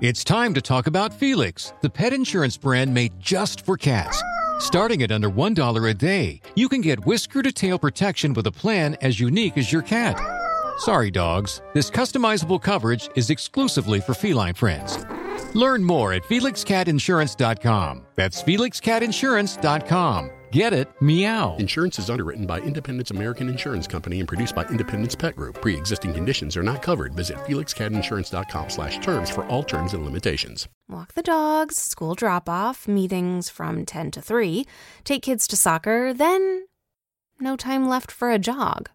It's time to talk about Felix, the pet insurance brand made just for cats. Starting at under $1 a day, you can get whisker-to-tail protection with a plan as unique as your cat. Sorry, dogs. This customizable coverage is exclusively for feline friends. Learn more at FelixCatInsurance.com. That's FelixCatInsurance.com. Get it? Meow. Insurance is underwritten by Independence American Insurance Company and produced by Independence Pet Group. Pre-existing conditions are not covered. Visit FelixCatInsurance.com/terms for all terms and limitations. Walk the dogs, school drop-off, meetings from 10 to 3, take kids to soccer, then no time left for a jog.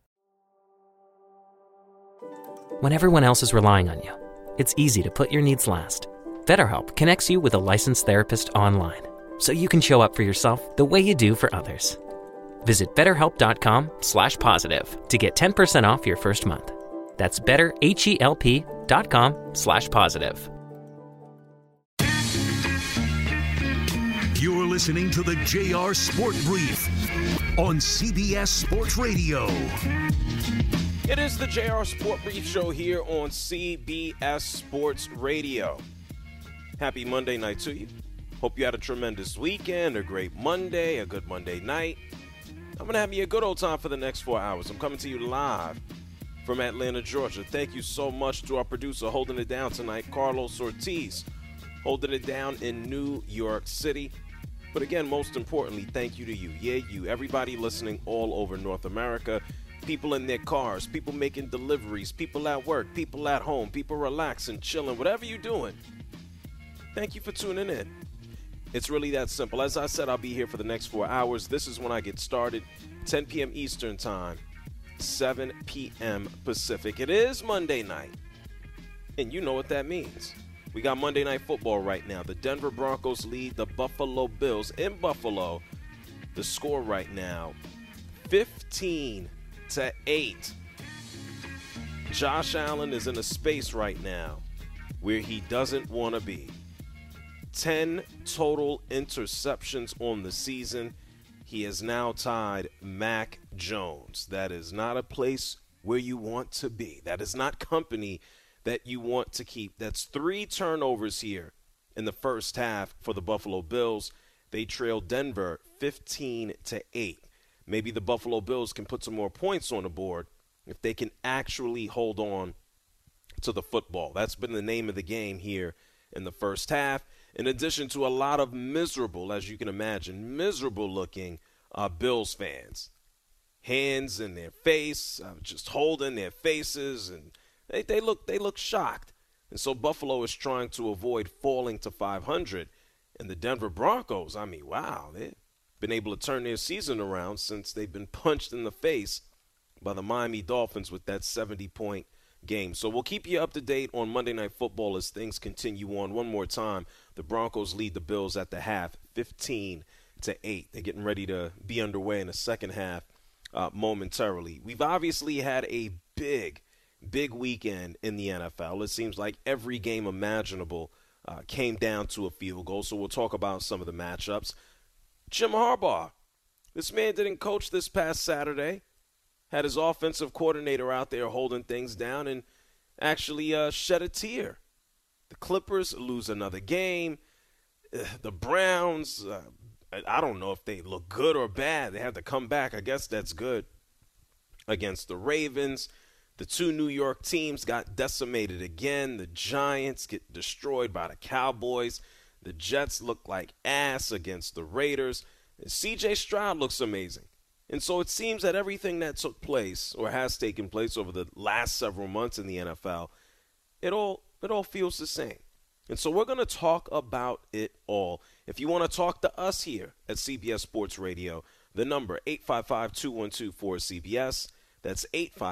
When everyone else is relying on you, it's easy to put your needs last. BetterHelp connects you with a licensed therapist online, so you can show up for yourself the way you do for others. Visit BetterHelp.com/positive to get 10% off your first month. That's BetterHelp.com/positive. You're listening to the JR Sport Brief on CBS Sports Radio. It is the JR Sport Brief show here on CBS Sports Radio. Happy Monday night to you. Hope you had a tremendous weekend, a great Monday, a good Monday night. I'm going to have you a good old time for the next 4 hours. I'm coming to you live from Atlanta, Georgia. Thank you so much to our producer holding it down tonight, Carlos Ortiz, holding it down in New York City. But again, most importantly, thank you to you. Yeah, you, everybody listening all over North America, people in their cars, people making deliveries, people at work, people at home, people relaxing, chilling, whatever you're doing. Thank you for tuning in. It's really that simple. As I said, I'll be here for the next 4 hours. This is when I get started, 10 p.m. Eastern Time, 7 p.m. Pacific. It is Monday night, and you know what that means. We got Monday Night Football right now. The Denver Broncos lead the Buffalo Bills in Buffalo. The score right now, 15-8. Josh Allen is in a space right now where he doesn't want to be. 10 total interceptions on the season. He has now tied Mac Jones. That is not a place where you want to be. That is not company that you want to keep. That's 3 turnovers here in the first half for the Buffalo Bills. They trail Denver 15-8. Maybe the Buffalo Bills can put some more points on the board if they can actually hold on to the football. That's been the name of the game here in the first half. In addition to a lot of miserable, as you can imagine, miserable-looking Bills fans. Hands in their face, just holding their faces, and they look shocked. And so Buffalo is trying to avoid falling to 500. And the Denver Broncos, I mean, wow, they've been able to turn their season around since they've been punched in the face by the Miami Dolphins with that 70-point game. So we'll keep you up to date on Monday Night Football as things continue on. One more time, the Broncos lead the Bills at the half, 15-8. They're getting ready to be underway in the second half momentarily. We've obviously had a big weekend in the NFL. It seems like every game imaginable came down to a field goal, so we'll talk about some of the matchups. Jim Harbaugh, this man didn't coach this past Saturday. Had his offensive coordinator out there holding things down and actually shed a tear. The Clippers lose another game. The Browns, I don't know if they look good or bad. They had to come back. I guess that's good against the Ravens. The 2 New York teams got decimated again. The Giants get destroyed by the Cowboys. The Jets look like ass against the Raiders. And C.J. Stroud looks amazing. And so it seems that everything that took place or has taken place over the last several months in the NFL, it all feels the same. And so we're going to talk about it all. If you want to talk to us here at CBS Sports Radio, the number 855-212-4CBS. That's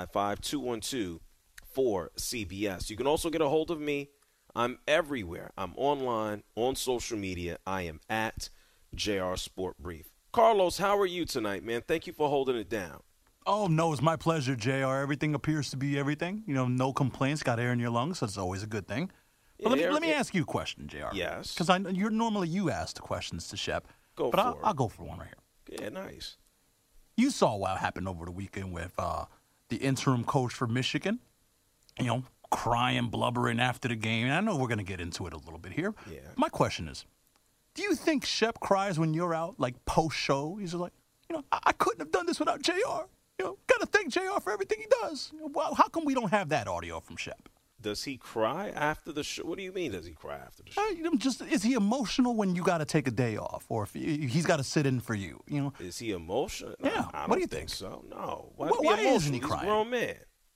855-212-4CBS. You can also get a hold of me. I'm everywhere. I'm online, on social media. I am at JR Sport Brief. Carlos, how are you tonight, man? Thank you for holding it down. Oh, no, it's my pleasure, JR. Everything appears to be everything. You know, no complaints, got air in your lungs, so it's always a good thing. But let me ask you a question, JR. Yes. Because you ask the questions to Shep. But I'll go for one right here. Yeah, nice. You saw what happened over the weekend with the interim coach for Michigan. You know, crying, blubbering after the game. And I know we're going to get into it a little bit here. Yeah. My question is, do you think Shep cries when you're out, like post-show? He's like, I couldn't have done this without JR. Got to thank JR for everything he does. Well, how come we don't have that audio from Shep? Does he cry after the show? What do you mean, does he cry after the show? Is he emotional when you got to take a day off, or if he's got to sit in for you? Is he emotional? Yeah. I what do you think think? So no. Why isn't he crying? He's a grown man.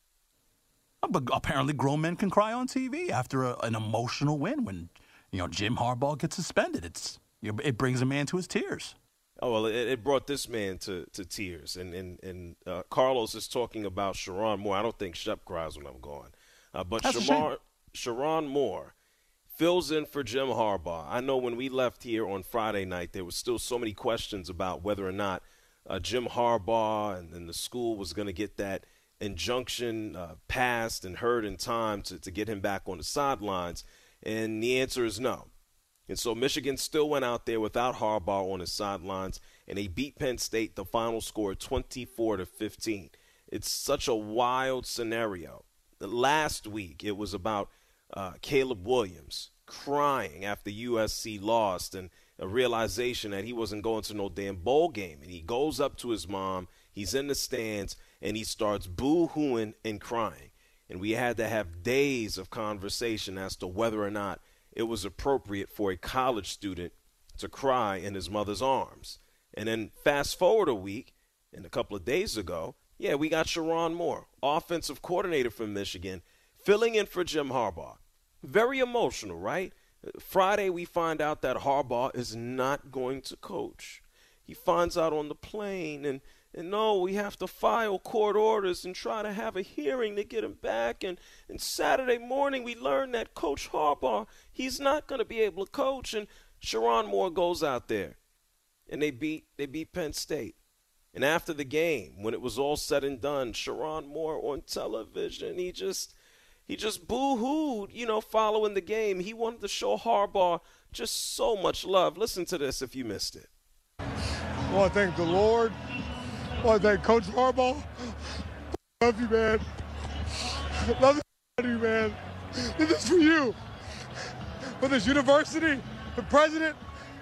But apparently, grown men can cry on TV after an emotional win. When Jim Harbaugh gets suspended, it brings a man to his tears. Oh, well, it brought this man to tears. And Carlos is talking about Sherrone Moore. I don't think Shep cries when I'm gone. But Sherrone Moore fills in for Jim Harbaugh. I know when we left here on Friday night, there was still so many questions about whether or not Jim Harbaugh and the school was going to get that injunction passed and heard in time to get him back on the sidelines. And the answer is no. And so Michigan still went out there without Harbaugh on his sidelines, and they beat Penn State, the final score 24-15. It's such a wild scenario. Last week, it was about Caleb Williams crying after USC lost and a realization that he wasn't going to no damn bowl game. And he goes up to his mom, he's in the stands, and he starts boo-hooing and crying. And we had to have days of conversation as to whether or not it was appropriate for a college student to cry in his mother's arms. And then fast forward a week, and a couple of days ago, we got Sherrone Moore, offensive coordinator from Michigan, filling in for Jim Harbaugh. Very emotional, right? Friday, we find out that Harbaugh is not going to coach. He finds out on the plane, and no, we have to file court orders and try to have a hearing to get him back. And Saturday morning, we learn that Coach Harbaugh, he's not going to be able to coach. And Sherrone Moore goes out there, and they beat Penn State. And after the game, when it was all said and done, Sherrone Moore on television, he just boo-hooed, following the game. He wanted to show Harbaugh just so much love. Listen to this if you missed it. I want to thank the Lord. I want to thank Coach Harbaugh. Love you, man. Love you, man. This is for you. For this university, the president,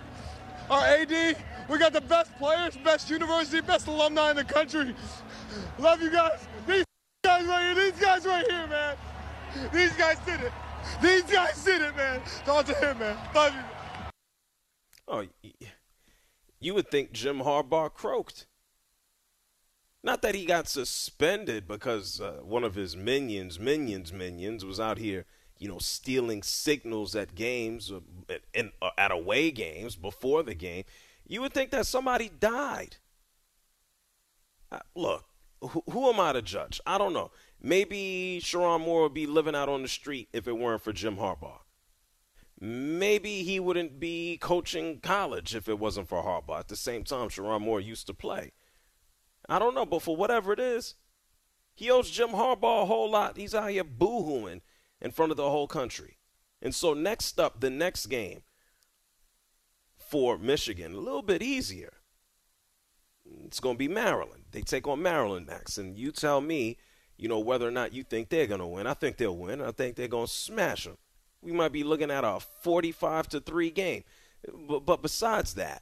our AD. We got the best players, best university, best alumni in the country. Love you guys. These guys right here, man. These guys did it, man. Talk to him, man. Love you. Oh, you would think Jim Harbaugh croaked. Not that he got suspended because one of his minions was out here, stealing signals at games and at away games before the game. You would think that somebody died. Look, who am I to judge? I don't know. Maybe Sherrone Moore would be living out on the street if it weren't for Jim Harbaugh. Maybe he wouldn't be coaching college if it wasn't for Harbaugh. At the same time, Sherrone Moore used to play. I don't know, but for whatever it is, he owes Jim Harbaugh a whole lot. He's out here boo-hooing in front of the whole country. And so next up, the next game for Michigan, a little bit easier. It's going to be Maryland. They take on Maryland next. And you tell me, whether or not you think they're going to win. I think they'll win. I think they're going to smash them. We might be looking at a 45-3 game. But besides that,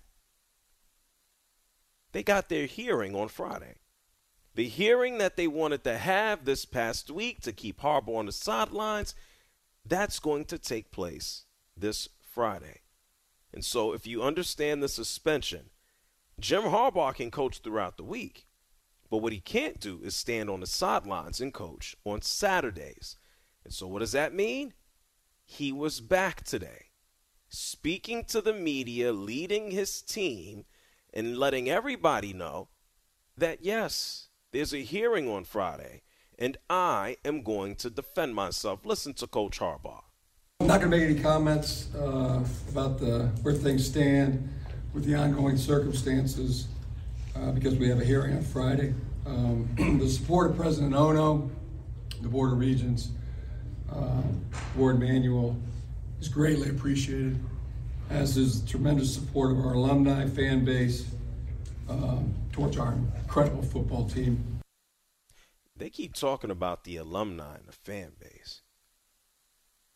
they got their hearing on Friday. The hearing that they wanted to have this past week to keep Harbaugh on the sidelines, that's going to take place this Friday. And so if you understand the suspension, Jim Harbaugh can coach throughout the week. But what he can't do is stand on the sidelines and coach on Saturdays. And so what does that mean? He was back today, speaking to the media, leading his team, and letting everybody know that, yes, there's a hearing on Friday, and I am going to defend myself. Listen to Coach Harbaugh. I'm not going to make any comments about where things stand with the ongoing circumstances because we have a hearing on Friday. The support of President Ono, the Board of Regents, Board Manual is greatly appreciated, as is the tremendous support of our alumni fan base towards our incredible football team. They keep talking about the alumni and the fan base.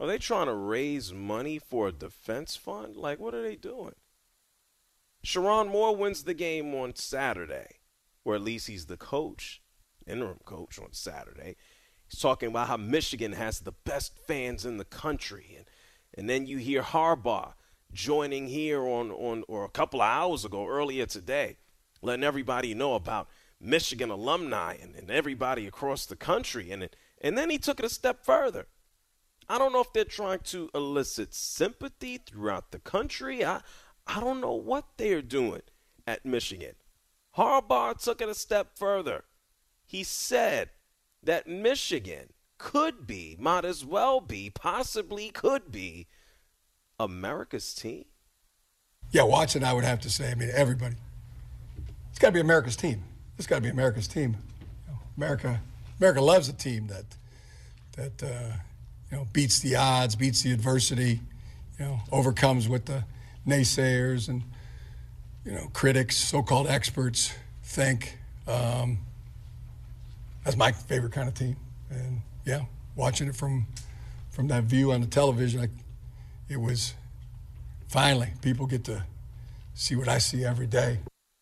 Are they trying to raise money for a defense fund? Like, what are they doing? Sherrone Moore wins the game on Saturday, or at least he's the coach, interim coach on Saturday. He's talking about how Michigan has the best fans in the country. And then you hear Harbaugh joining here or a couple of hours ago, earlier today, letting everybody know about Michigan alumni and everybody across the country. And then he took it a step further. I don't know if they're trying to elicit sympathy throughout the country. I don't know what they're doing at Michigan. Harbaugh took it a step further. He said that Michigan could be, might as well be, possibly could be America's team. Yeah, watching, I would have to say, I mean, everybody. It's got to be America's team. It's got to be America's team. You know, America loves a team that beats the odds, beats the adversity, overcomes what the naysayers and, critics, so-called experts think. That's my favorite kind of team. And, yeah, watching it from that view on the television, it was finally people get to see what I see every day.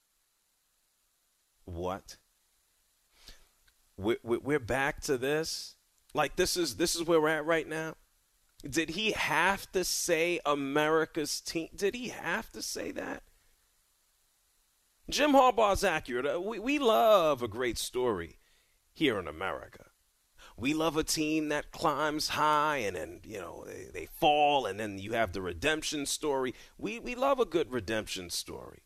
What? We're back to this? Like, this is where we're at right now? Did he have to say America's team? Did he have to say that? Jim Harbaugh's accurate. We love a great story here in America. We love a team that climbs high and then, they fall, and then you have the redemption story. We love a good redemption story.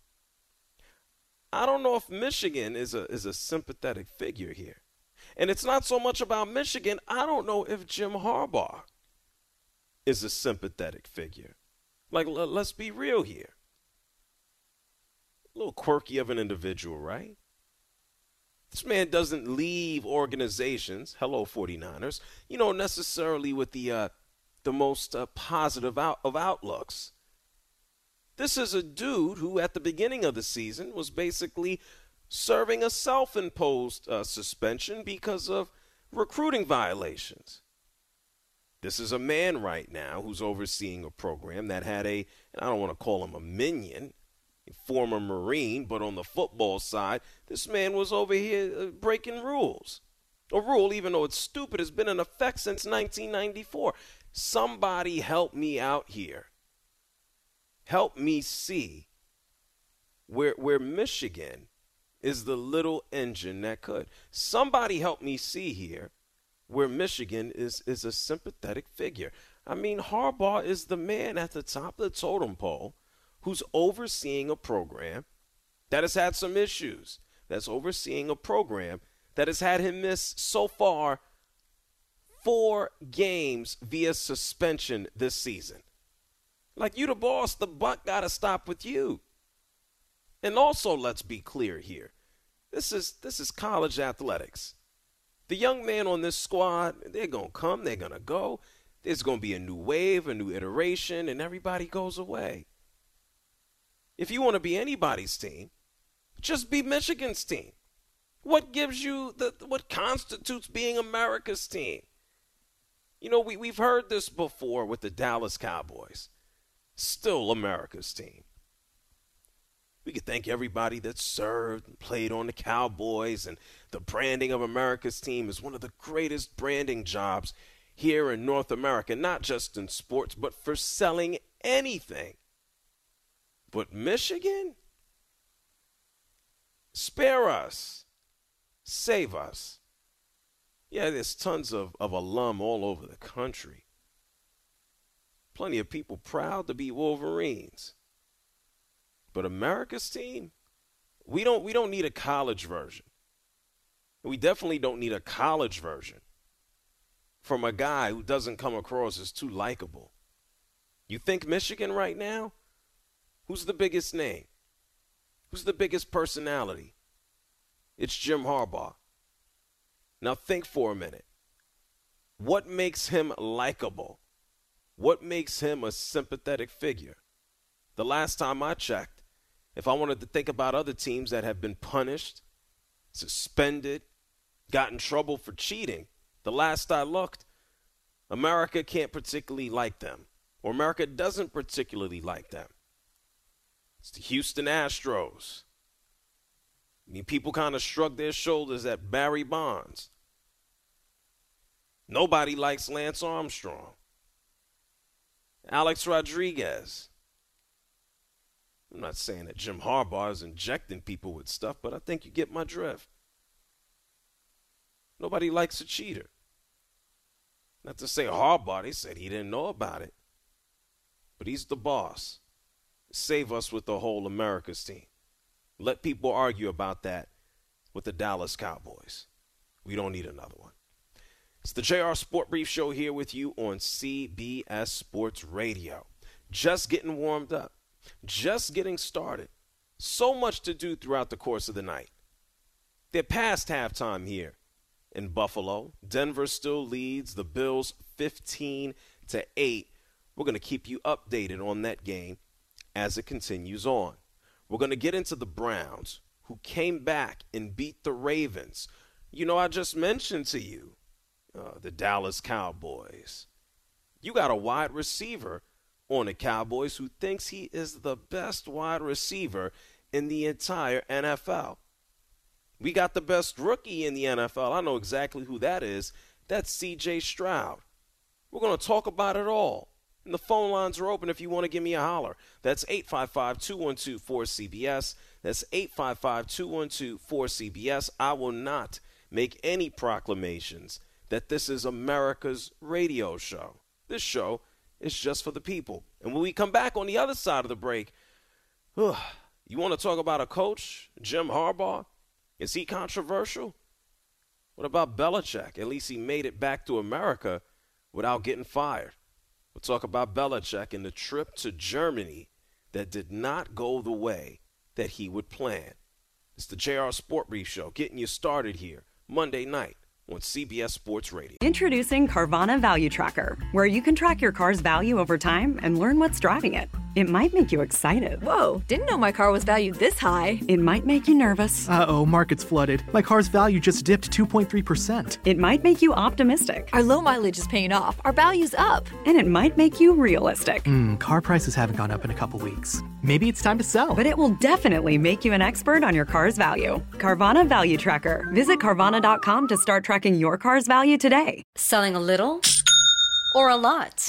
I don't know if Michigan is a sympathetic figure here. And it's not so much about Michigan. I don't know if Jim Harbaugh is a sympathetic figure. Like, let's be real here. A little quirky of an individual, right? This man doesn't leave organizations, hello 49ers, necessarily with the most positive of outlooks. This is a dude who at the beginning of the season was basically serving a self-imposed suspension because of recruiting violations. This is a man right now who's overseeing a program that had and I don't want to call him a minion, a former Marine, but on the football side, this man was over here breaking rules. A rule, even though it's stupid, has been in effect since 1994. Somebody help me out here. Help me see where Michigan is the little engine that could. Somebody help me see here where Michigan is a sympathetic figure. I mean, Harbaugh is the man at the top of the totem pole who's overseeing a program that has had some issues, that's overseeing a program that has had him miss so far 4 games via suspension this season. Like, you the boss, the buck got to stop with you. And also, let's be clear here. This is college athletics. The young man on this squad, they're going to come, they're going to go. There's going to be a new wave, a new iteration, and everybody goes away. If you want to be anybody's team, just be Michigan's team. What gives you what constitutes being America's team? We've heard this before with the Dallas Cowboys. Still America's team. We could thank everybody that served and played on the Cowboys, and the branding of America's team is one of the greatest branding jobs here in North America, not just in sports, but for selling anything. But Michigan? Spare us. Save us. Yeah, there's tons of alum all over the country. Plenty of people proud to be Wolverines. But America's team, we don't need a college version. We definitely don't need a college version from a guy who doesn't come across as too likable. You think Michigan right now? Who's the biggest name? Who's the biggest personality? It's Jim Harbaugh. Now think for a minute. What makes him likable? What makes him a sympathetic figure? The last time I checked, if I wanted to think about other teams that have been punished, suspended, got in trouble for cheating, the last I looked, America can't particularly like them, or America doesn't particularly like them. It's the Houston Astros. I mean, people kind of shrug their shoulders at Barry Bonds. Nobody likes Lance Armstrong. Alex Rodriguez. I'm not saying that Jim Harbaugh is injecting people with stuff, but I think you get my drift. Nobody likes a cheater. Not to say Harbaugh, they said he didn't know about it. But he's the boss. Save us with the whole America's team. Let people argue about that with the Dallas Cowboys. We don't need another one. It's the JR Sport Brief Show here with you on CBS Sports Radio. Just getting warmed up. Just getting started. So much to do throughout the course of the night. They're past halftime here in Buffalo. Denver still leads the Bills 15-8. We're going to keep you updated on that game as it continues on. We're going to get into the Browns, who came back and beat the Ravens. You know, I just mentioned to you the Dallas Cowboys. You got a wide receiver on the Cowboys who thinks he is the best wide receiver in the entire NFL. We got the best rookie in the NFL. I know exactly who that is. That's C.J. Stroud. We're going to talk about it all. And the phone lines are open if you want to give me a holler. That's 855-212-4CBS. That's 855-212-4CBS. I will not make any proclamations that this is America's radio show. This show is just for the people. And when we come back on the other side of the break, you want to talk about a coach, Jim Harbaugh? Is he controversial? What about Belichick? At least he made it back to America without getting fired. We'll talk about Belichick and the trip to Germany that did not go the way that he would plan. It's the JR Sport Brief Show, getting you started here Monday night on CBS Sports Radio. Introducing Carvana Value Tracker, where you can track your car's value over time and learn what's driving it. It might make you excited. Whoa, didn't know my car was valued this high. It might make you nervous. Uh-oh, market's flooded. My car's value just dipped 2.3%. It might make you optimistic. Our low mileage is paying off. Our value's up. And it might make you realistic. Car prices haven't gone up in a couple weeks. Maybe it's time to sell. But it will definitely make you an expert on your car's value. Carvana Value Tracker. Visit Carvana.com to start tracking your car's value today. Selling a little or a lot?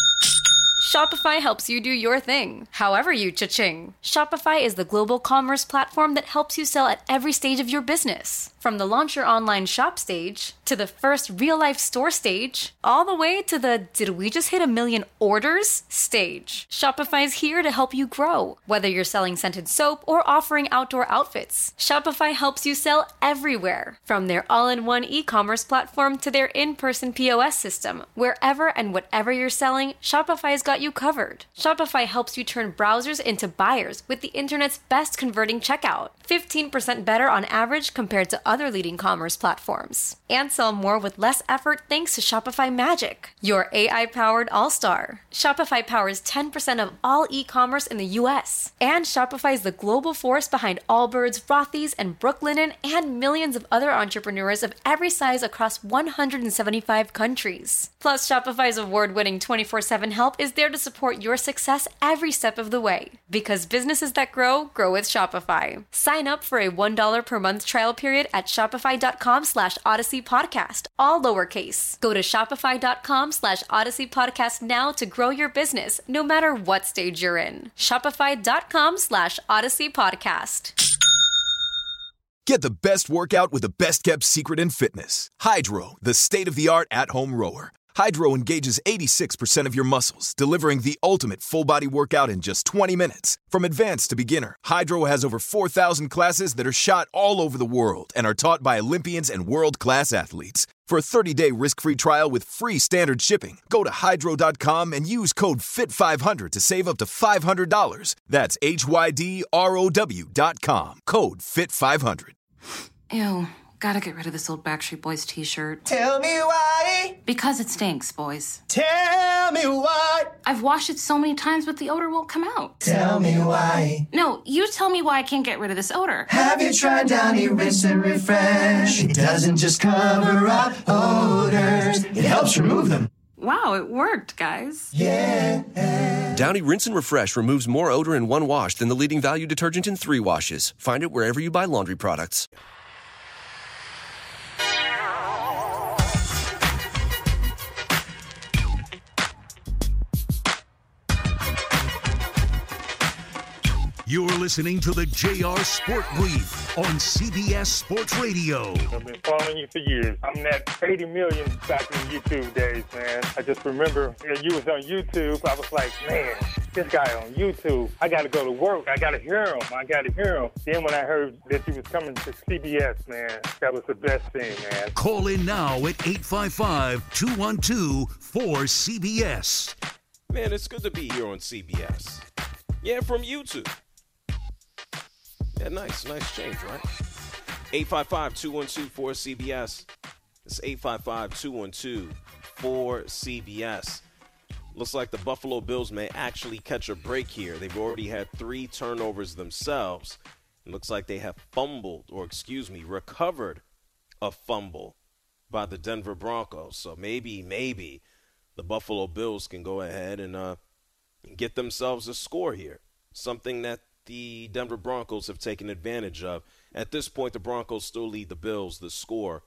Shopify helps you do your thing, however you cha-ching. Shopify is the global commerce platform that helps you sell at every stage of your business. From the launch your online shop stage, to the first real-life store stage, all the way to the did we just hit 1 million orders stage. Shopify's here to help you grow. Whether you're selling scented soap or offering outdoor outfits, Shopify helps you sell everywhere. From their all-in-one e-commerce platform to their in-person POS system, wherever and whatever you're selling, Shopify's got you covered. Shopify helps you turn browsers into buyers with the internet's best converting checkout. 15% better on average compared to other leading commerce platforms. And sell more with less effort thanks to Shopify Magic, your AI-powered all-star. Shopify powers 10% of all e-commerce in the U.S. And Shopify is the global force behind Allbirds, Rothy's, and Brooklinen, and millions of other entrepreneurs of every size across 175 countries. Plus, Shopify's award-winning 24/7 help is there to support your success every step of the way. Because businesses that grow, grow with Shopify. Sign up for a $1 per month trial period at shopify.com/Odyssey Podcast, all lowercase. Go to shopify.com/Odyssey Podcast now to grow your business, no matter what stage you're in. Shopify.com/Odyssey Podcast. Get the best workout with the best kept secret in fitness. Hydro, the state-of-the-art at-home rower. Hydro engages 86% of your muscles, delivering the ultimate full-body workout in just 20 minutes. From advanced to beginner, Hydro has over 4,000 classes that are shot all over the world and are taught by Olympians and world-class athletes. For a 30-day risk-free trial with free standard shipping, go to Hydro.com and use code FIT500 to save up to $500. That's HYDROW.com, code FIT500. Ew. Gotta get rid of this old Backstreet Boys t-shirt. Tell me why. Because it stinks, boys. Tell me why. I've washed it so many times, but the odor won't come out. Tell me why. No, you tell me why I can't get rid of this odor. Have you tried Downy Rinse and Refresh? It doesn't just cover up odors. It helps remove them. Wow, it worked, guys. Yeah. Downy Rinse and Refresh removes more odor in one wash than the leading value detergent in 3 washes. Find it wherever you buy laundry products. You're listening to the JR Sport Brief on CBS Sports Radio. I've been following you for years. I'm that 80 million back in YouTube days, man. I just remember you was on YouTube. I was like, man, this guy on YouTube. I got to go to work. I got to hear him. Then when I heard that you was coming to CBS, man, that was the best thing, man. Call in now at 855-212-4CBS. Man, it's good to be here on CBS. Yeah, from YouTube. Yeah, nice change, right? 855-212-4CBS. It's 855-212-4CBS. Looks like the Buffalo Bills may actually catch a break here. They've already had 3 turnovers themselves. It looks like they have recovered a fumble by the Denver Broncos. So maybe the Buffalo Bills can go ahead and get themselves a score here. Something that the Denver Broncos have taken advantage of. At this point, the Broncos still lead the Bills, the score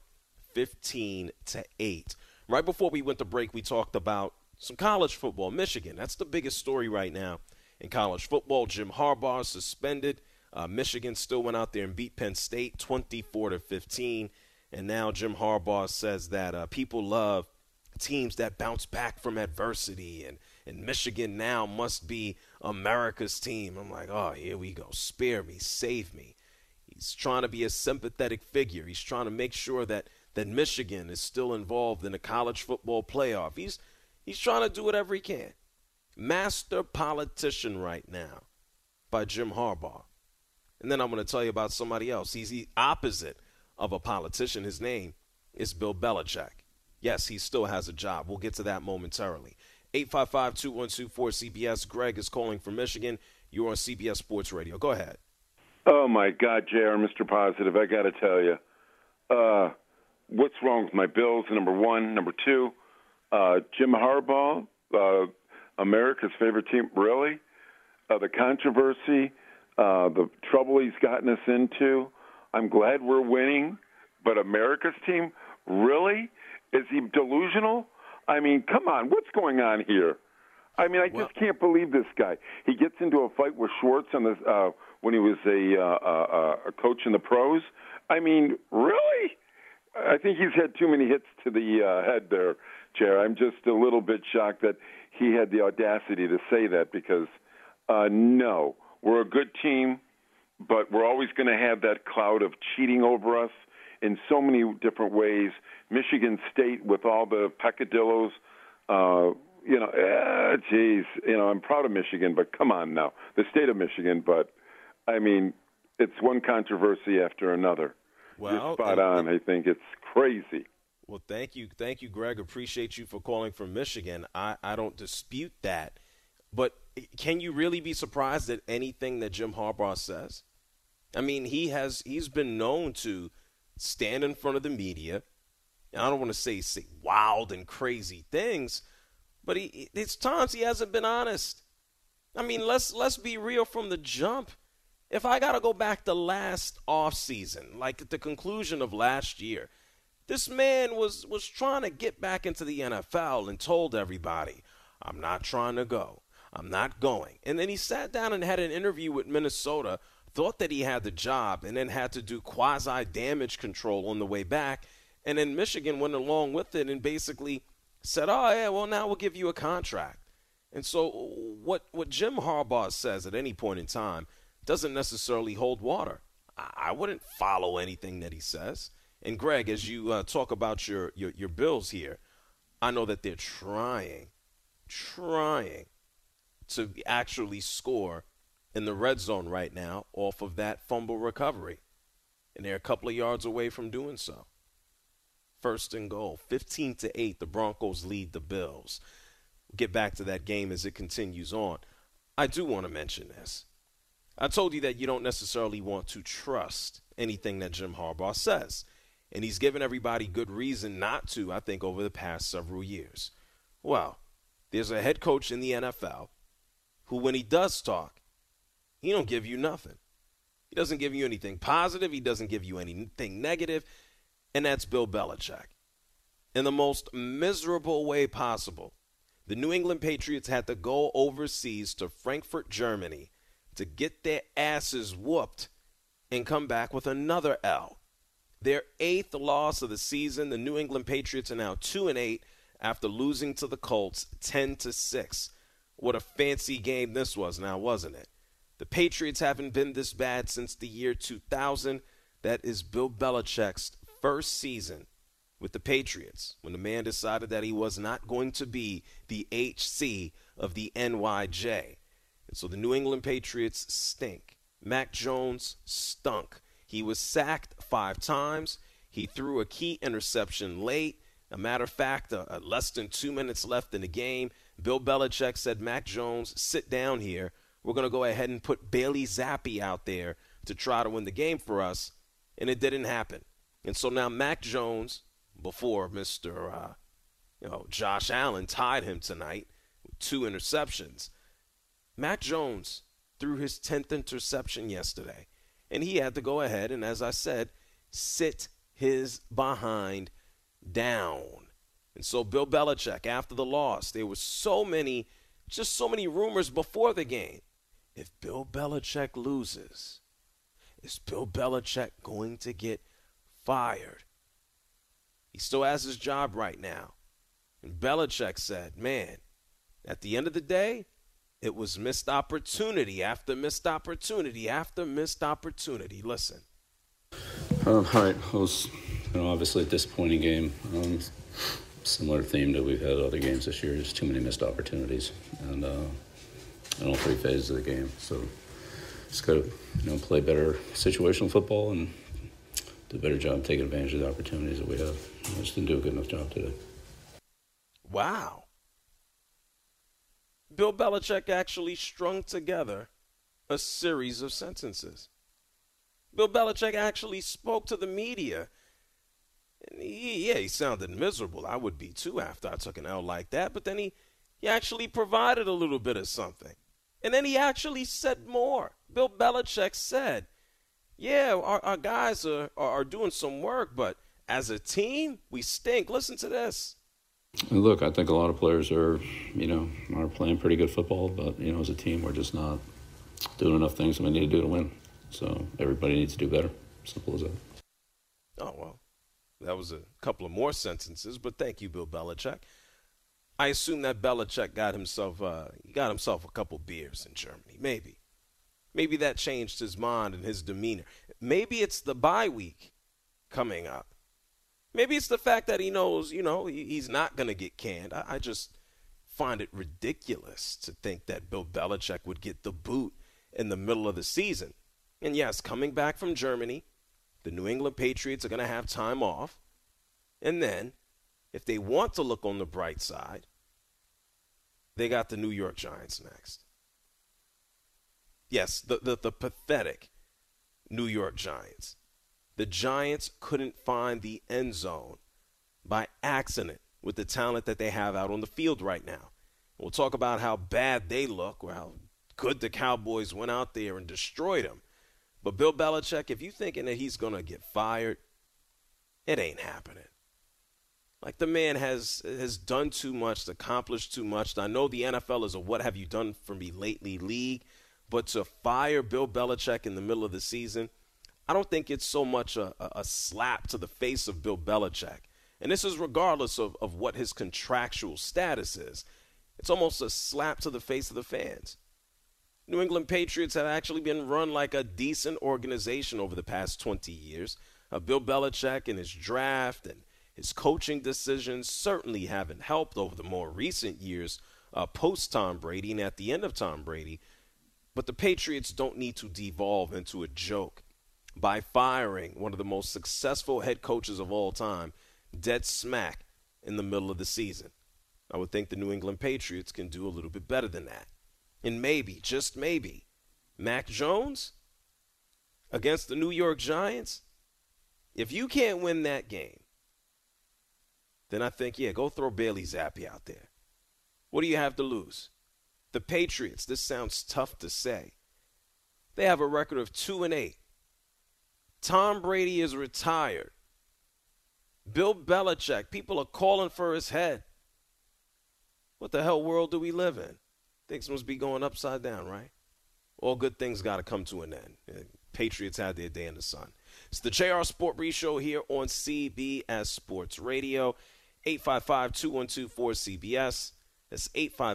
15-8. Right before we went to break, we talked about some college football. Michigan, that's the biggest story right now in college football. Jim Harbaugh suspended. Michigan still went out there and beat Penn State 24-15. And now Jim Harbaugh says that people love teams that bounce back from adversity, and Michigan now must be America's team. I'm like, oh, here we go. Spare me, save me. He's trying to be a sympathetic figure. He's trying to make sure that Michigan is still involved in the college football playoff. He's trying to do whatever he can. Master politician right now by Jim Harbaugh. And then I'm going to tell you about somebody else. He's the opposite of a politician. His name is Bill Belichick. Yes, he still has a job. We'll get to that momentarily. 855-212-4CBS. Greg is calling from Michigan. You're on CBS Sports Radio. Go ahead. Oh, my God, JR, Mr. Positive, I got to tell you. What's wrong with my Bills, number one? Number two, Jim Harbaugh, America's favorite team, really? The controversy, the trouble he's gotten us into. I'm glad we're winning, but America's team, really? Is he delusional? I mean, come on, what's going on here? I mean, I just can't believe this guy. He gets into a fight with Schwartz on this, when he was a coach in the pros. I mean, really? I think he's had too many hits to the head there, Chair. I'm just a little bit shocked that he had the audacity to say that because, no, we're a good team, but we're always going to have that cloud of cheating over us in so many different ways. Michigan State with all the peccadillos, I'm proud of Michigan, but come on now. The state of Michigan, but, I mean, it's one controversy after another. Well, you're spot on. I think it's crazy. Well, thank you, Greg. Appreciate you for calling from Michigan. I don't dispute that. But can you really be surprised at anything that Jim Harbaugh says? I mean, he's been known to stand in front of the media. And I don't want to say wild and crazy things, but it's times he hasn't been honest. I mean, let's be real from the jump. If I got to go back to last offseason, like at the conclusion of last year, this man was trying to get back into the NFL and told everybody, I'm not trying to go. I'm not going. And then he sat down and had an interview with Minnesota, thought that he had the job, and then had to do quasi-damage control on the way back. And then Michigan went along with it and basically said, oh, yeah, well, now we'll give you a contract. And so what Jim Harbaugh says at any point in time doesn't necessarily hold water. I wouldn't follow anything that he says. And, Greg, as you talk about your Bills here, I know that they're trying to actually score in the red zone right now off of that fumble recovery. And they're a couple of yards away from doing so. First and goal, 15-8, the Broncos lead the Bills. We'll get back to that game as it continues on. I do want to mention this. I told you that you don't necessarily want to trust anything that Jim Harbaugh says. And he's given everybody good reason not to, I think, over the past several years. Well, there's a head coach in the NFL who, when he does talk, he don't give you nothing. He doesn't give you anything positive. He doesn't give you anything negative. And that's Bill Belichick. In the most miserable way possible, the New England Patriots had to go overseas to Frankfurt, Germany, to get their asses whooped and come back with another L. Their 8th loss of the season. The New England Patriots are now 2-8 after losing to the Colts 10-6. What a fancy game this was now, wasn't it? The Patriots haven't been this bad since the year 2000. That is Bill Belichick's first season with the Patriots, when the man decided that he was not going to be the HC of the NYJ. And so the New England Patriots stink. Mac Jones stunk. He was sacked 5 times. He threw a key interception late. A matter of fact, less than 2 minutes left in the game, Bill Belichick said, Mac Jones, sit down here. We're going to go ahead and put Bailey Zappi out there to try to win the game for us. And it didn't happen. And so now Mac Jones, before Mr. Josh Allen tied him tonight with 2 interceptions, Mac Jones threw his 10th interception yesterday. And he had to go ahead and, as I said, sit his behind down. And so Bill Belichick, after the loss, there were so many rumors before the game. If Bill Belichick loses, is Bill Belichick going to get fired? He still has his job right now. And Belichick said, man, at the end of the day, it was missed opportunity after missed opportunity after missed opportunity. Listen. All right. It was, obviously a disappointing game. Similar theme that we've had other games this year. Just too many missed opportunities. And in all 3 phases of the game. So just got to, play better situational football and do a better job taking advantage of the opportunities that we have. I just didn't do a good enough job today. Wow. Bill Belichick actually strung together a series of sentences. Bill Belichick actually spoke to the media. And he sounded miserable. I would be too after I took an L like that. But then he actually provided a little bit of something. And then he actually said more. Bill Belichick said, yeah, our guys are doing some work, but as a team, we stink. Listen to this. And look, I think a lot of players are playing pretty good football, but, as a team, we're just not doing enough things that we need to do to win. So everybody needs to do better. Simple as that. Oh, well, that was a couple of more sentences, but thank you, Bill Belichick. I assume that Belichick got himself a couple beers in Germany. Maybe that changed his mind and his demeanor. Maybe it's the bye week coming up. Maybe it's the fact that he knows, he's not going to get canned. I just find it ridiculous to think that Bill Belichick would get the boot in the middle of the season. And yes, coming back from Germany, the New England Patriots are going to have time off. And then, if they want to look on the bright side, they got the New York Giants next. Yes, the pathetic New York Giants. The Giants couldn't find the end zone by accident with the talent that they have out on the field right now. We'll talk about how bad they look or how good the Cowboys went out there and destroyed them. But Bill Belichick, if you're thinking that he's going to get fired, it ain't happening. Like, the man has done too much, accomplished too much. I know the NFL is a what have you done for me lately league, but to fire Bill Belichick in the middle of the season, I don't think it's so much a slap to the face of Bill Belichick. And this is regardless of what his contractual status is. It's almost a slap to the face of the fans. New England Patriots have actually been run like a decent organization over the past 20 years. Bill Belichick and his draft and his coaching decisions certainly haven't helped over the more recent years post-Tom Brady and at the end of Tom Brady. But the Patriots don't need to devolve into a joke by firing one of the most successful head coaches of all time dead smack in the middle of the season. I would think the New England Patriots can do a little bit better than that. And maybe, just maybe, Mac Jones against the New York Giants, if you can't win that game, then I think, go throw Bailey Zappi out there. What do you have to lose? The Patriots, this sounds tough to say. They have a record of 2-8. Tom Brady is retired. Bill Belichick, people are calling for his head. What the hell world do we live in? Things must be going upside down, right? All good things got to come to an end. Patriots had their day in the sun. It's the JR Sport Brief Show here on CBS Sports Radio. 855-212-4CBS. That's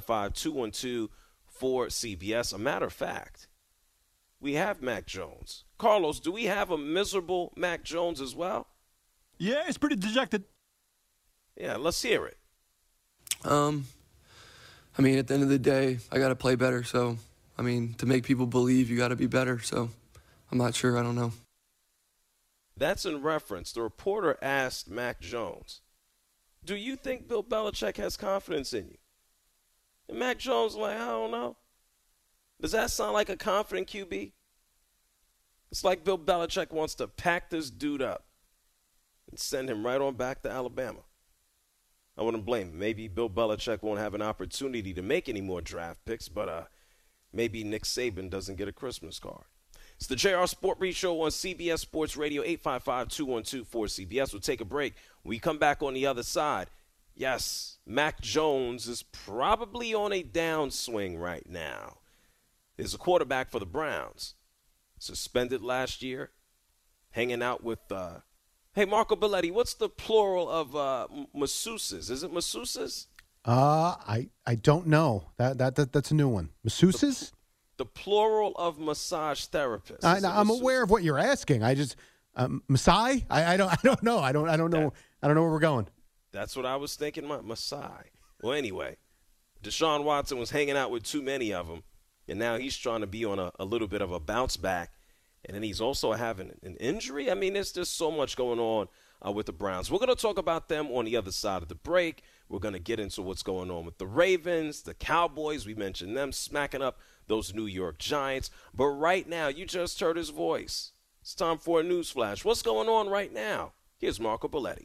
855-212-4CBS. A matter of fact, we have Mac Jones. Carlos, do we have a miserable Mac Jones as well? Yeah, it's pretty dejected. Yeah, let's hear it. I mean, at the end of the day, I got to play better. So, I mean, to make people believe, you got to be better. So, I'm not sure. I don't know. That's in reference. The reporter asked Mac Jones, do you think Bill Belichick has confidence in you? And Mac Jones like, I don't know. Does that sound like a confident QB? It's like Bill Belichick wants to pack this dude up and send him right on back to Alabama. I wouldn't blame him. Maybe Bill Belichick won't have an opportunity to make any more draft picks, but maybe Nick Saban doesn't get a Christmas card. It's the JR Sport Brief Show on CBS Sports Radio, 855-212-4CBS. We'll take a break. When we come back on the other side, yes, Mac Jones is probably on a downswing right now. There's a quarterback for the Browns, suspended last year, hanging out with hey, Marco Belletti, what's the plural of masseuses? Is it masseuses? I don't know. That's a new one. Masseuses? The plural of massage therapists. I'm aware of what you're asking. I just Masai? I don't know. I don't know. I don't know where we're going. That's what I was thinking. Masai. Well, anyway, Deshaun Watson was hanging out with too many of them, and now he's trying to be on a little bit of a bounce back. And then he's also having an injury. I mean, there's just so much going on with the Browns. We're going to talk about them on the other side of the break. We're going to get into what's going on with the Ravens, the Cowboys. We mentioned them smacking up those New York Giants. But right now, you just heard his voice. It's time for a news flash. What's going on right now? Here's Marco Belletti.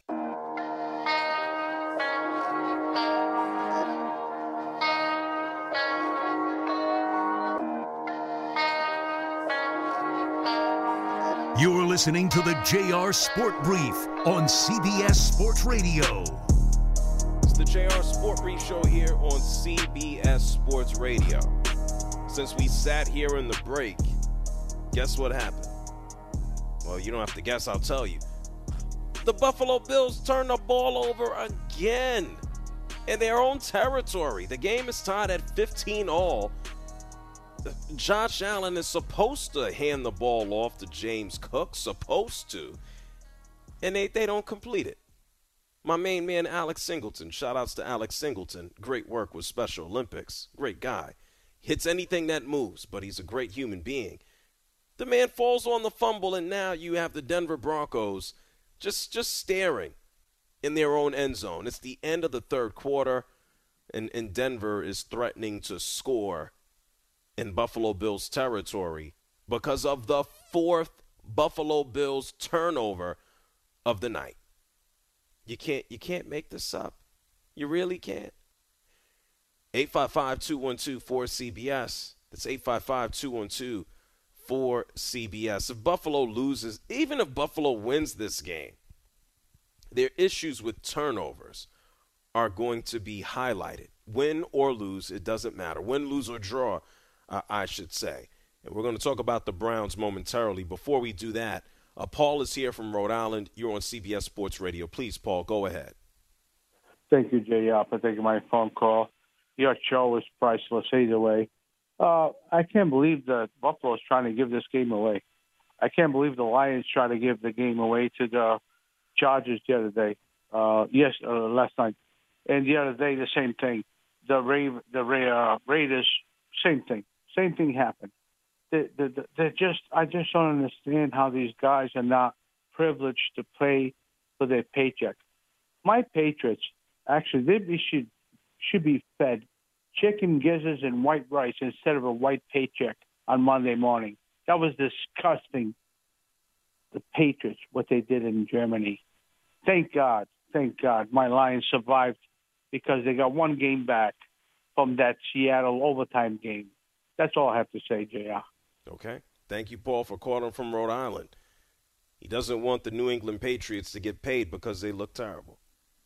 You're listening to the JR Sport Brief on CBS Sports Radio. It's the JR Sport Brief Show here on CBS Sports Radio. Since we sat here in the break, guess what happened? Well, you don't have to guess, I'll tell you. The Buffalo Bills turned the ball over again in their own territory. The game is tied at 15-all. Josh Allen is supposed to hand the ball off to James Cook, supposed to, and they don't complete it. My main man, Alex Singleton, shout-outs to Alex Singleton, great work with Special Olympics, great guy. Hits anything that moves, but he's a great human being. The man falls on the fumble, and now you have the Denver Broncos just staring in their own end zone. It's the end of the third quarter, and Denver is threatening to score in Buffalo Bills territory because of the fourth Buffalo Bills turnover of the night. You can't make this up. You really can't. 855-212-4CBS. That's 855-212-4CBS. If Buffalo loses, even if Buffalo wins this game, their issues with turnovers are going to be highlighted. Win or lose, it doesn't matter. Win, lose, or draw, I should say. And we're going to talk about the Browns momentarily. Before we do that, Paul is here from Rhode Island. You're on CBS Sports Radio. Please, Paul, go ahead. Thank you, JR, for taking my phone call. Your show is priceless either way. I can't believe that Buffalo is trying to give this game away. I can't believe the Lions try to give the game away to the Chargers the other day. Last night. And the other day, the same thing. The Raiders, same thing. Same thing happened. I just don't understand how these guys are not privileged to play for their paycheck. My Patriots, actually, they should be fed chicken gizzards and white rice instead of a white paycheck on Monday morning. That was disgusting. The Patriots, what they did in Germany. Thank God, my Lions survived because they got one game back. from that Seattle overtime game. That's all I have to say, JR. Okay. Thank you, Paul, for calling from Rhode Island. He doesn't want the New England Patriots to get paid because they look terrible.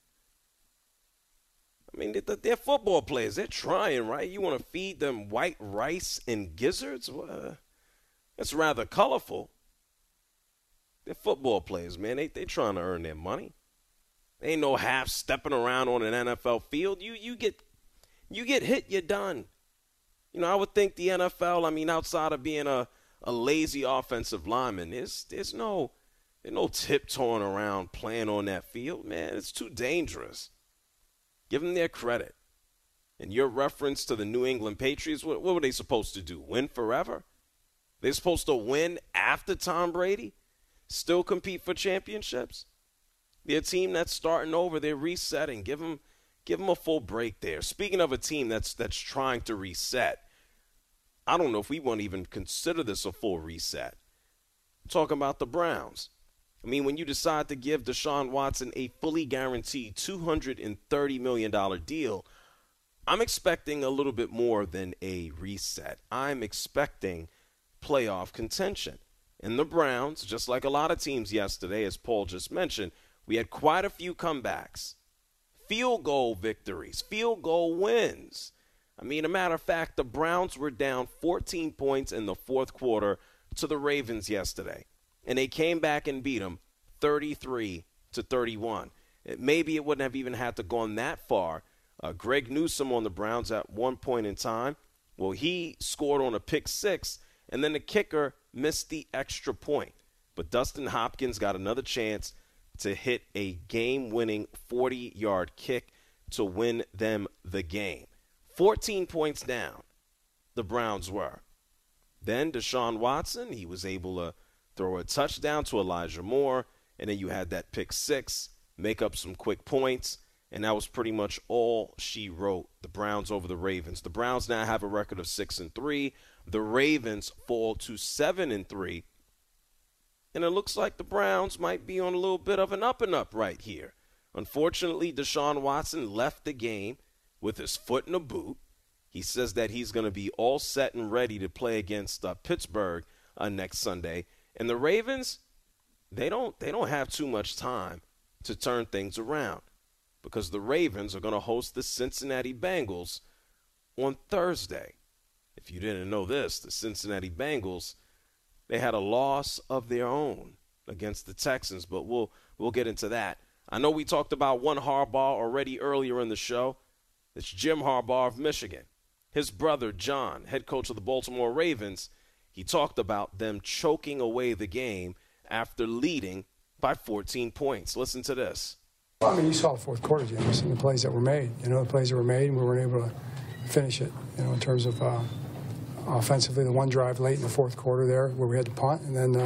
I mean, they're football players. They're trying, right? You want to feed them white rice and gizzards? Well, that's rather colorful. They're football players, man. They trying to earn their money. They ain't no half stepping around on an NFL field. You get hit, you're done. You know, I would think the NFL, I mean, outside of being a lazy offensive lineman, there's no tiptoeing around playing on that field, man. It's too dangerous. Give them their credit. And your reference to the New England Patriots, what were they supposed to do? Win forever? They're supposed to win after Tom Brady? Still compete for championships? They're a team that's starting over. They're resetting. Give them a full break there. Speaking of a team that's trying to reset, I don't know if we want to even consider this a full reset. I'm talking about the Browns. I mean, when you decide to give Deshaun Watson a fully guaranteed $230 million deal, I'm expecting a little bit more than a reset. I'm expecting playoff contention. And the Browns, just like a lot of teams yesterday, as Paul just mentioned, we had quite a few comebacks. Field goal victories, field goal wins. I mean, a matter of fact, the Browns were down 14 points in the fourth quarter to the Ravens yesterday. And they came back and beat them 33-31. Maybe it wouldn't have even had to gone that far. Greg Newsome on the Browns at one point in time, well, he scored on a pick six, and then the kicker missed the extra point. But Dustin Hopkins got another chance to hit a game-winning 40-yard kick to win them the game. 14 points down, the Browns were. Then Deshaun Watson, he was able to throw a touchdown to Elijah Moore, and then you had that pick six, make up some quick points, and that was pretty much all she wrote. The Browns over the Ravens. The Browns now have a record of 6-3. The Ravens fall to 7-3. And it looks like the Browns might be on a little bit of an up-and-up right here. Unfortunately, Deshaun Watson left the game with his foot in a boot. He says that he's going to be all set and ready to play against Pittsburgh next Sunday. And the Ravens, they don't have too much time to turn things around because the Ravens are going to host the Cincinnati Bengals on Thursday. If you didn't know this, the Cincinnati Bengals, they had a loss of their own against the Texans, but we'll get into that. I know we talked about one Harbaugh already earlier in the show. It's Jim Harbaugh of Michigan. His brother, John, head coach of the Baltimore Ravens, he talked about them choking away the game after leading by 14 points. Listen to this. Well, I mean, you saw the fourth quarter, James, and the plays that were made. The plays that were made, and we weren't able to finish it, in terms of offensively, the one drive late in the fourth quarter there where we had to punt and then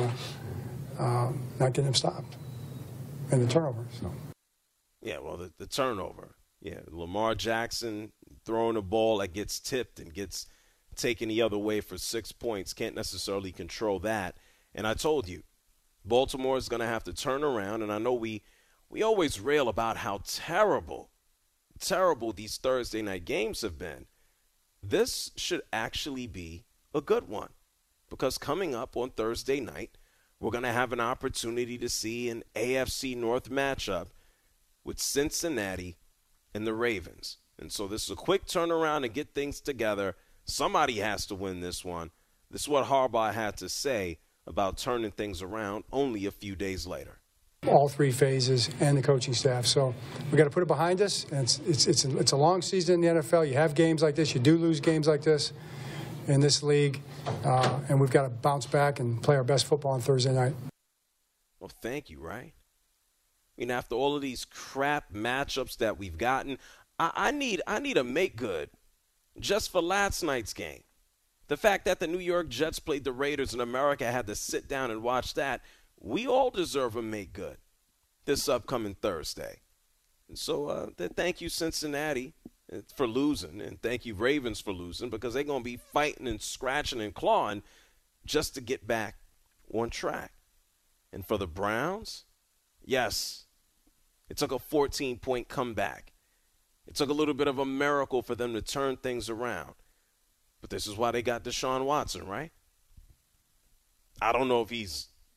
not getting them stopped. And the turnover. So. Yeah, well, the turnover. Yeah, Lamar Jackson throwing a ball that gets tipped and gets taken the other way for 6 points. Can't necessarily control that. And I told you, Baltimore is going to have to turn around. And I know we always rail about how terrible these Thursday night games have been. This should actually be a good one because coming up on Thursday night, we're going to have an opportunity to see an AFC North matchup with Cincinnati and the Ravens. And so this is a quick turnaround to get things together. Somebody has to win this one. This is what Harbaugh had to say about turning things around only a few days later. All three phases and the coaching staff. So we got to put it behind us. And it's a long season in the NFL. You have games like this. You do lose games like this in this league. And we've got to bounce back and play our best football on Thursday night. Well, thank you, right? I mean, after all of these crap matchups that we've gotten, I need a make good just for last night's game. The fact that the New York Jets played the Raiders and America had to sit down and watch that, we all deserve a make good this upcoming Thursday. And so thank you, Cincinnati, for losing, and thank you, Ravens, for losing, because they're going to be fighting and scratching and clawing just to get back on track. And for the Browns, yes, it took a 14-point comeback. It took a little bit of a miracle for them to turn things around. But this is why they got Deshaun Watson, right? I don't know if he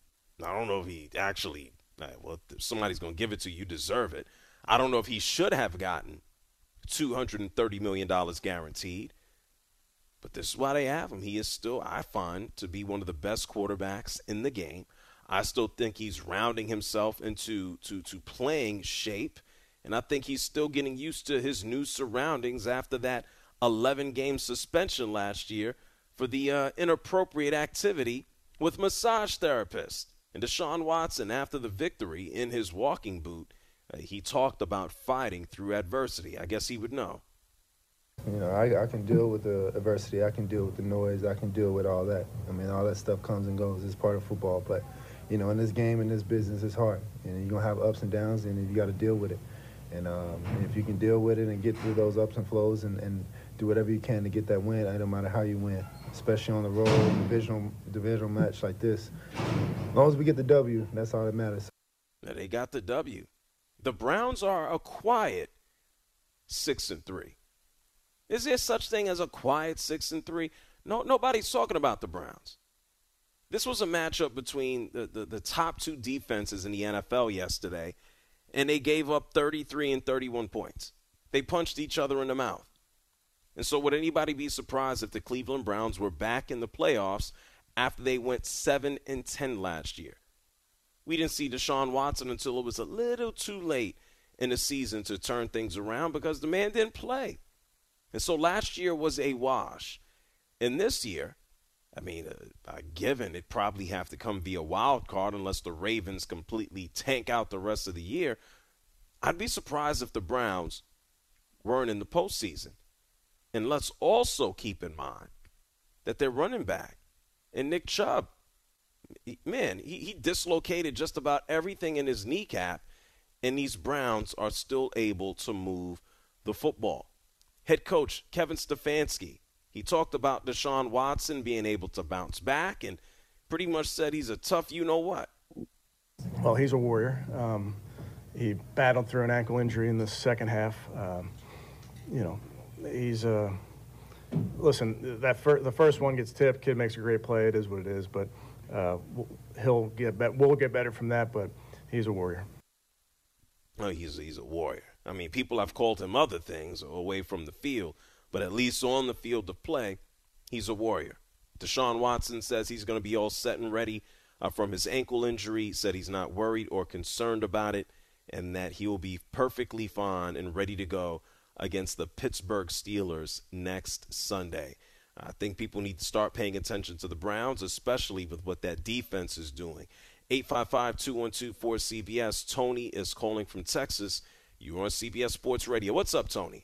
actually, well, if somebody's going to give it to you, you deserve it. I don't know if he should have gotten $230 million guaranteed. But this is why they have him. He is still, I find, to be one of the best quarterbacks in the game. I still think he's rounding himself into playing shape. And I think he's still getting used to his new surroundings after that 11-game suspension last year for the inappropriate activity with massage therapists. And Deshaun Watson, after the victory in his walking boot, he talked about fighting through adversity. I guess he would know. You know, I can deal with the adversity. I can deal with the noise. I can deal with all that. I mean, all that stuff comes and goes. It's part of football. But, you know, in this game, in this business, it's hard. And you're going to have ups and downs, and you got to deal with it. And if you can deal with it and get through those ups and flows and do whatever you can to get that win, no matter how you win, especially on the road, divisional match like this. As long as we get the W, that's all that matters. Now they got the W. The Browns are a quiet 6-3. Is there such thing as a quiet 6-3? No, nobody's talking about the Browns. This was a matchup between the top two defenses in the NFL yesterday, and they gave up 33 and 31 points. They punched each other in the mouth. And so would anybody be surprised if the Cleveland Browns were back in the playoffs after they went 7-10 last year? We didn't see Deshaun Watson until it was a little too late in the season to turn things around because the man didn't play. And so last year was a wash. And this year, I mean, given it probably have to come via wild card unless the Ravens completely tank out the rest of the year, I'd be surprised if the Browns weren't in the postseason. And let's also keep in mind that their running back and Nick Chubb, man, he dislocated just about everything in his kneecap, and these Browns are still able to move the football. Head coach Kevin Stefanski, he talked about Deshaun Watson being able to bounce back and pretty much said he's a tough you-know-what. Well, he's a warrior. He battled through an ankle injury in the second half. He's listen, the first one gets tipped, kid makes a great play, it is what it is, but we'll get better from that, but he's a warrior. Oh, he's a warrior. I mean, people have called him other things away from the field, but at least on the field of play, he's a warrior. Deshaun Watson says he's going to be all set and ready from his ankle injury, said he's not worried or concerned about it, and that he will be perfectly fine and ready to go against the Pittsburgh Steelers next Sunday. I think people need to start paying attention to the Browns, especially with what that defense is doing. 855-212-4CBS. Tony is calling from Texas. You're on CBS Sports Radio. What's up, Tony?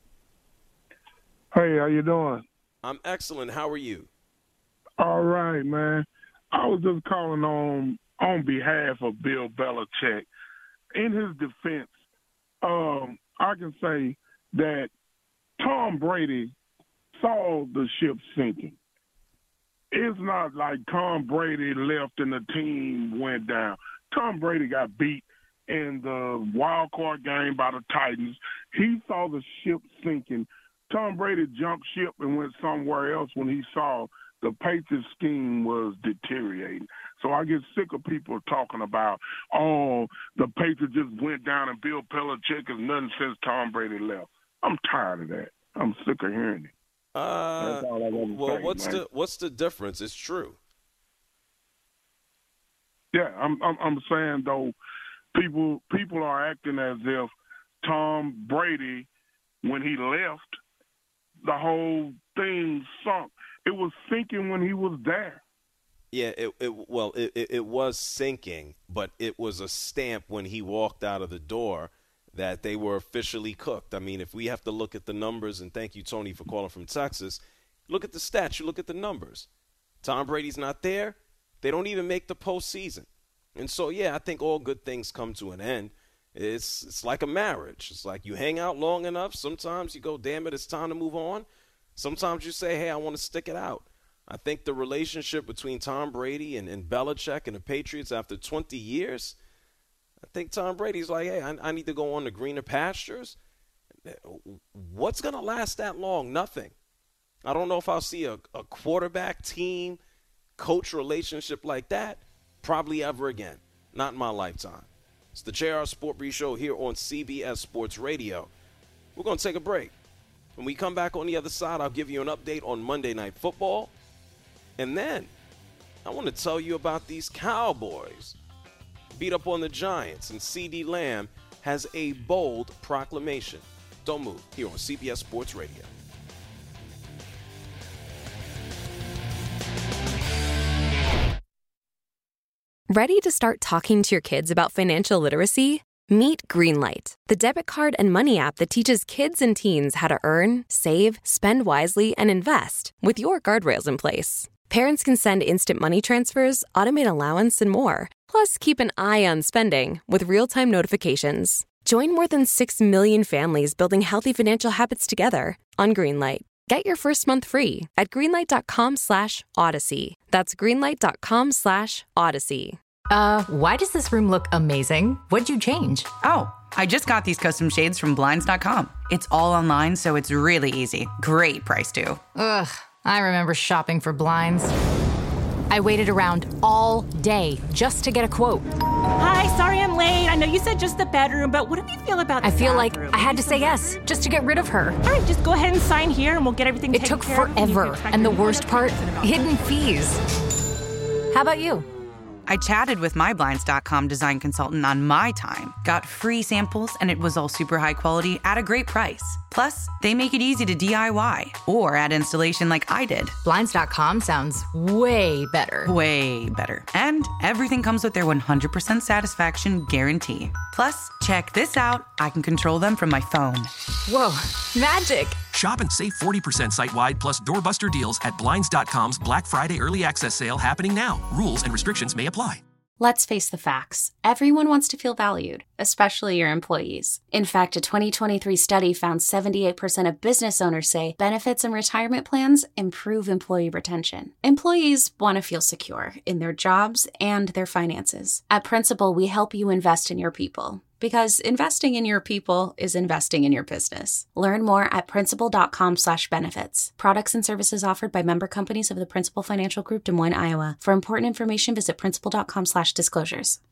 Hey, how you doing? I'm excellent. How are you? All right, man. I was just calling on behalf of Bill Belichick. In his defense, I can say that Tom Brady saw the ship sinking. It's not like Tom Brady left and the team went down. Tom Brady got beat in the wild card game by the Titans. He saw the ship sinking. Tom Brady jumped ship and went somewhere else when he saw the Patriots scheme was deteriorating. So I get sick of people talking about, oh, the Patriots just went down and Bill Belichick is nothing since Tom Brady left. I'm tired of that. I'm sick of hearing it. Well, what's the difference? It's true. Yeah, I'm saying though, people are acting as if Tom Brady, when he left, the whole thing sunk. It was sinking when he was there. Yeah, it was sinking, but it was a stamp when he walked out of the door that they were officially cooked. I mean, if we have to look at the numbers, and thank you, Tony, for calling from Texas, look at the stats, you look at the numbers. Tom Brady's not there. They don't even make the postseason. And so, yeah, I think all good things come to an end. It's like a marriage. It's like you hang out long enough. Sometimes you go, damn it, it's time to move on. Sometimes you say, hey, I want to stick it out. I think the relationship between Tom Brady and Belichick and the Patriots after 20 years, I think Tom Brady's like, hey, I need to go on to greener pastures. what's going to last that long? Nothing. I don't know if I'll see a quarterback, team, coach relationship like that probably ever again. Not in my lifetime. It's the JR Sport Brief Show here on CBS Sports Radio. We're going to take a break. When we come back on the other side, I'll give you an update on Monday Night Football. And then I want to tell you about these Cowboys. Beat up on the Giants, and CeeDee Lamb has a bold proclamation. Don't move, here on CBS Sports Radio. Ready to start talking to your kids about financial literacy? Meet Greenlight, the debit card and money app that teaches kids and teens how to earn, save, spend wisely, and invest with your guardrails in place. Parents can send instant money transfers, automate allowance, and more. Plus, keep an eye on spending with real-time notifications. Join more than 6 million families building healthy financial habits together on Greenlight. Get your first month free at greenlight.com/Odyssey. That's greenlight.com/Odyssey. Why does this room look amazing? What'd you change? Oh, I just got these custom shades from Blinds.com. It's all online, so it's really easy. Great price, too. Ugh, I remember shopping for blinds. I waited around all day just to get a quote. Hi, sorry I'm late. I know you said just the bedroom, but what do you feel about the I feel bathroom? like I had to say yes just to get rid of her. All right, just go ahead and sign here and we'll get everything It taken took care of. forever. And the worst part, hidden fees. How about you? I chatted with my Blinds.com design consultant on my time, got free samples, and it was all super high quality at a great price. Plus, they make it easy to DIY or add installation like I did. Blinds.com sounds way better. Way better. And everything comes with their 100% satisfaction guarantee. Plus, check this out. I can control them from my phone. Whoa, magic. Shop and save 40% site-wide plus doorbuster deals at Blinds.com's Black Friday Early Access Sale happening now. Rules and restrictions may apply. Let's face the facts. Everyone wants to feel valued, especially your employees. In fact, a 2023 study found 78% of business owners say benefits and retirement plans improve employee retention. Employees want to feel secure in their jobs and their finances. At Principal, we help you invest in your people. Because investing in your people is investing in your business. Learn more at principal.com/benefits. Products and services offered by member companies of the Principal Financial Group, Des Moines, Iowa. For important information, visit principal.com/disclosures.